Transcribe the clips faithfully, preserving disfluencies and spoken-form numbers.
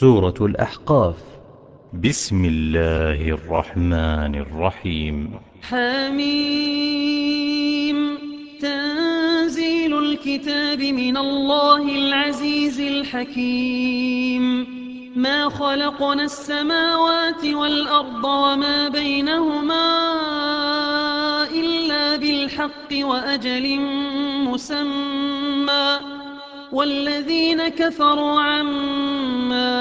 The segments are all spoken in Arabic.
سورة الأحقاف. بسم الله الرحمن الرحيم. حميم. تنزيل الكتاب من الله العزيز الحكيم. ما خلقنا السماوات والأرض وما بينهما إلا بالحق وأجل مسمى، والذين كفروا عما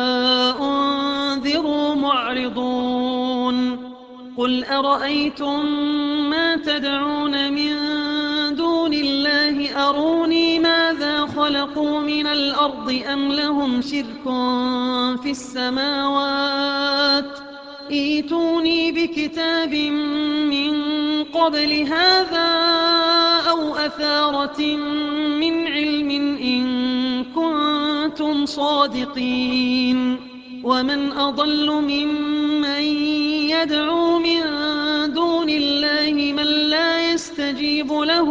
أنذروا معرضون. قل أرأيتم ما تدعون من دون الله أروني ماذا خلقوا من الأرض أم لهم شرك في السماوات، ائتوني بكتاب من قبل هذا أو أثارة من علم إن كنتم صادقين. ومن أضل ممن يدعو من دون الله من لا يستجيب له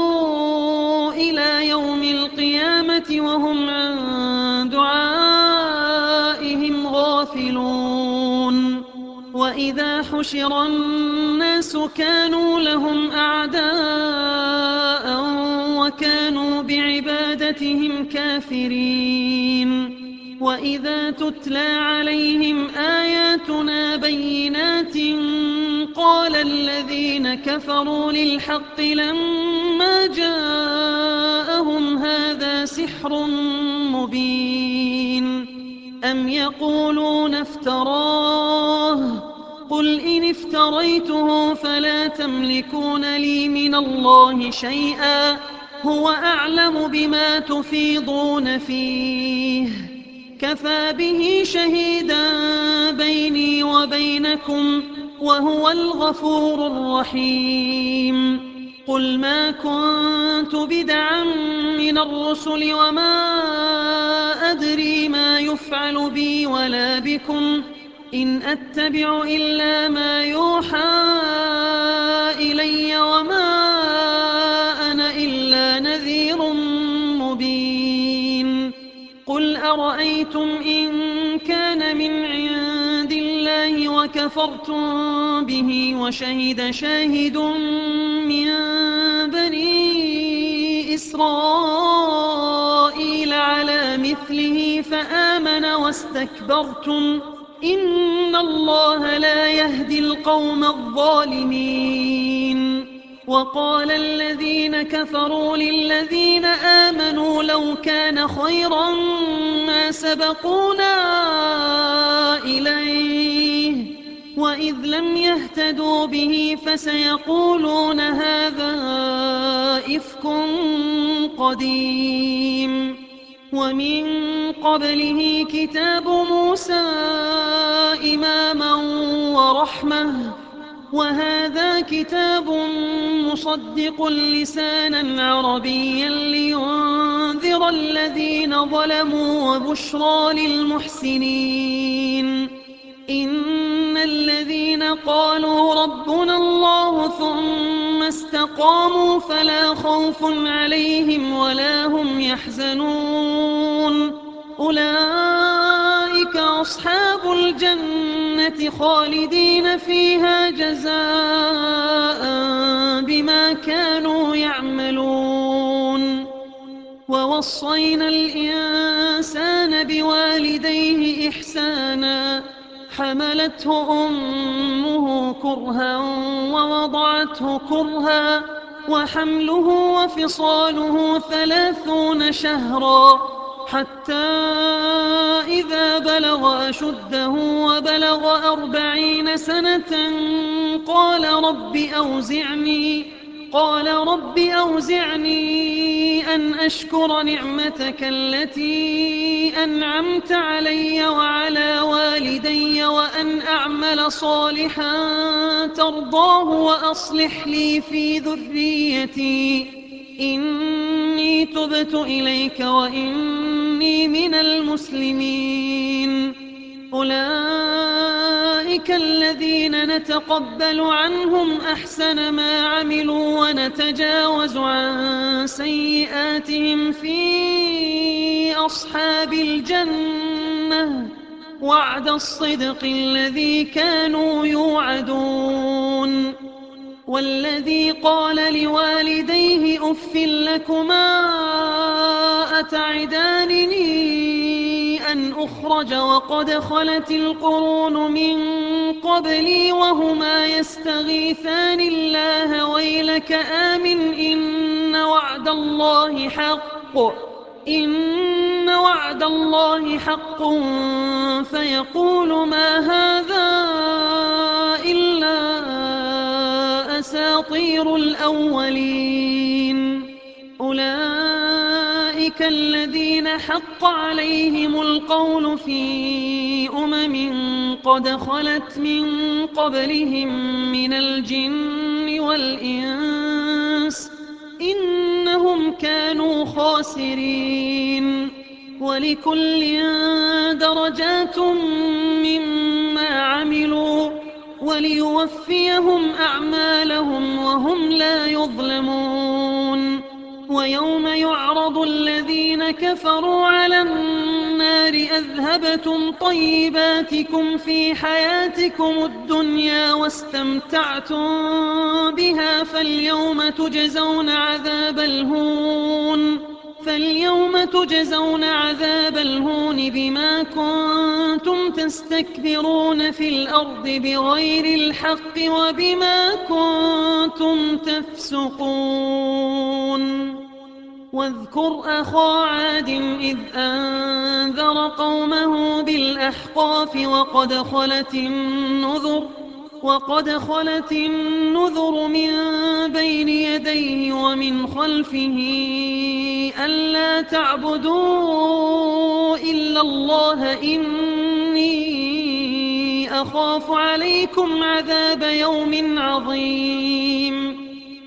إلى يوم القيامة وهم عن دعائهم غافلون. وإذا حشر الناس كانوا لهم أعداء وكانوا بعبادتهم كافرين. وإذا تتلى عليهم آياتنا بينات قال الذين كفروا للحق لما جاءهم هذا سحر مبين. أم يقولون افتراه، قل إن افتريته فلا تملكون لي من الله شيئا، هو أعلم بما تفيضون فيه، كفى به شهيدا بيني وبينكم وهو الغفور الرحيم. قل ما كنت بدعا من الرسل وما أدري ما يفعل بي ولا بكم، إن أتبع إلا ما يوحى إلي وما أنا إلا نذير مبين. قل أرأيتم إن كان من عند الله وكفرتم به وشهد شاهد من بني إسرائيل على مثله فآمن واستكبرتم، إن الله لا يهدي القوم الظالمين. وقال الذين كفروا للذين آمنوا لو كان خيرا ما سبقونا إليه، وإذ لم يهتدوا به فسيقولون هذا إفك قديم. ومن قبله كتاب موسى إماما ورحمة، وهذا كتاب مصدق لسانا عربيا لينذر الذين ظلموا وبشرى للمحسنين. إن الذين قالوا ربنا الله ثم استقاموا فلا خوف عليهم ولا هم يحزنون، أولئك أصحاب الجنة خالدين فيها جزاء بما كانوا يعملون. ووصينا الإنسان بوالديه إحسانا، حملته أمه كرها ووضعته كرها، وحمله وفصاله ثلاثون شهرا، حتى إذا بلغ أشده وبلغ أربعين سنة قال رب أوزعني قال رب أوزعني أن أشكر نعمتك التي أنعمت علي وعلى والدي وأن أعمل صالحا ترضاه وأصلح لي في ذريتي إني تبت إليك وإني من المسلمين. أولئك الذين نتقبل عنهم أحسن ما عملوا ونتجاوز عن سيئاتهم في أصحاب الجنة القمة وعد الصدق الذي كانوا يوعدون والذي قال لوالديه أف لكما أتعدانني أن أخرج وقد خلت القرون من قبلي وهما يستغيثان الله ويلك آمن إن وعد الله حق إن وعد الله حق فيقول ما هذا إلا أساطير الأولين أولئك الذين حق عليهم القول في أمم قد خلت من قبلهم من الجن والإنس إنهم كانوا خاسرين ولكل درجات مما عملوا وليوفيهم أعمالهم وهم لا يظلمون ويوم يعرض الذين كفروا على النار أذهبتم طيباتكم في حياتكم الدنيا واستمتعتم بها فاليوم تجزون عذاب الهون فاليوم تجزون عذاب الهون بما كنتم تستكبرون في الأرض بغير الحق وبما كنتم تفسقون واذكر أخا عاد إذ أنذر قومه بالأحقاف وقد خلت النذر وقد خلت النذر من بين يديه ومن خلفه ألا تعبدوا إلا الله إني أخاف عليكم عذاب يوم عظيم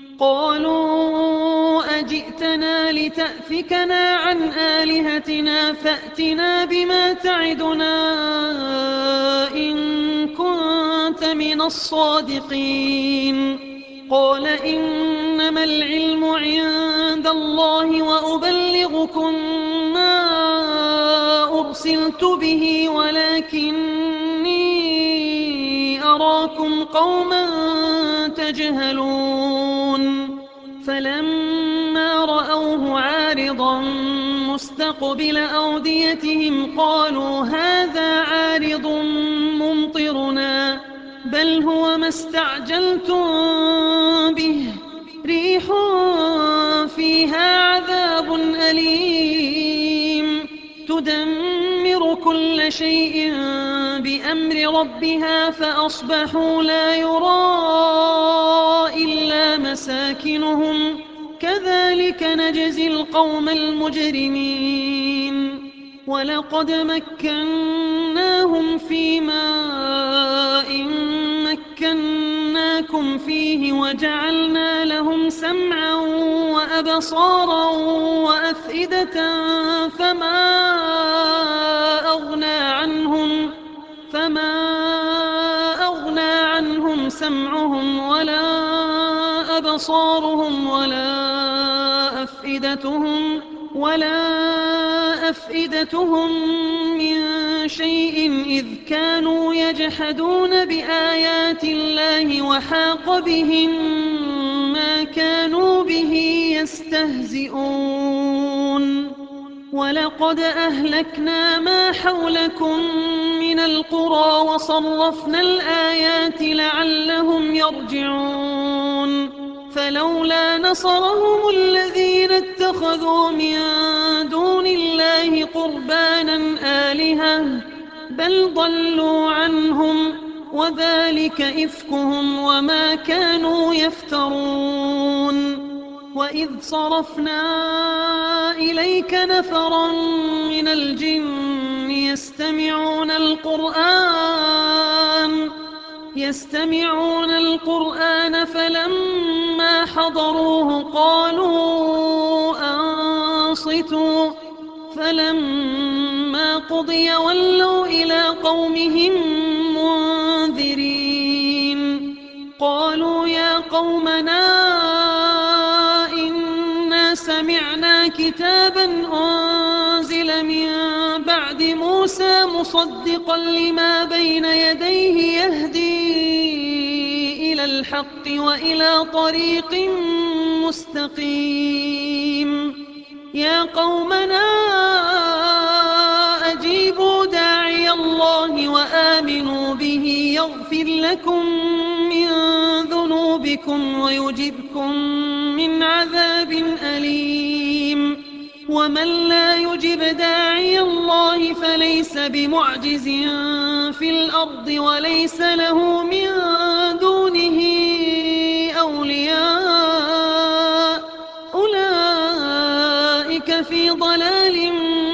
قالوا أجئتنا لتأفكنا عن آلهتنا فأتنا بما تعدنا إن كنت من الصادقين قال إنما العلم عند الله وأبلغكم ما أرسلت به ولكني أراكم قوما تجهلون فلما رأوه عارضا مستقبل أوديتهم قالوا هذا عارض ممطرنا بل هو ما استعجلتم به ريح فيها عذاب أليم تدمر كل شيء بأمر ربها فأصبحوا لا يرى إلا مساكنهم كذلك نجزي القوم المجرمين ولقد مكناهم في ماء مكناكم فيه وجعلنا لهم سمعا وأبصارا وأفئدة فما أغنى عنهم فما أغنى عنهم سمعهم ولا أبصارهم ولا أفئدتهم ولا أفئدتهم من شيء إذ كانوا يجحدون بآيات الله وحاق بهم ما كانوا به يستهزئون ولقد أهلكنا ما حولكم من القرى وصرفنا الآيات لعلهم يرجعون فلولا نصرهم الذين اتخذوا من دون الله قربانا آلهة بل ضلوا عنهم وذلك إفكهم وما كانوا يفترون وإذ صرفنا إليك نفرا من الجن يستمعون القرآن يستمعون القرآن فلما حضروه قالوا أنصتوا فلما قضي ولوا إلى قومهم منذرين قالوا يا قومنا إنا سمعنا كتابا أنزل من بعد موسى موسى مصدقا لما بين يديه يهدي إلى الحق وإلى طريق مستقيم يا قومنا أجيبوا داعي الله وآمنوا به يغفر لكم من ذنوبكم ويجبكم من عذاب أليم ومن لا يجب داعي الله فليس بمعجز في الأرض وليس له من دونه أولياء أولئك في ضلال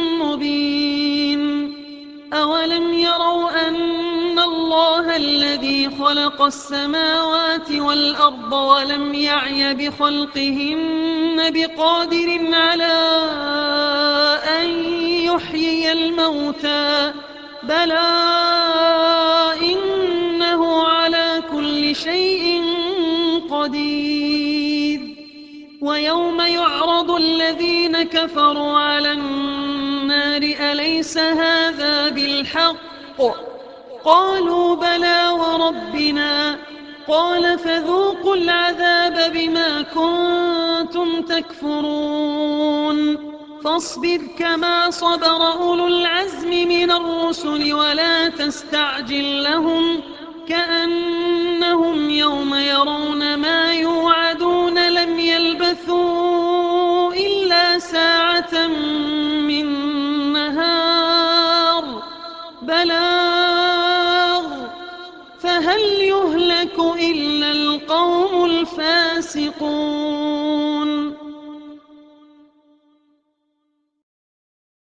مبين أولم يروا أن الله الذي خلق السماوات والأرض ولم يعي بخلقهن بقادر على أن يحيي الموتى بلى إنه على كل شيء قدير ويوم يعرض الذين كفروا على النار أليس هذا بالحق قالوا بلى وربنا قال فذوقوا العذاب بما كنتم تكفرون فاصبر كما صبر أولو العزم من الرسل ولا تستعجل لهم كأنهم يوم يرون ما يوعدون لم يلبثوا إلا ساعة من نهار بلاغ فهل يهلك إلا القوم الفاسقون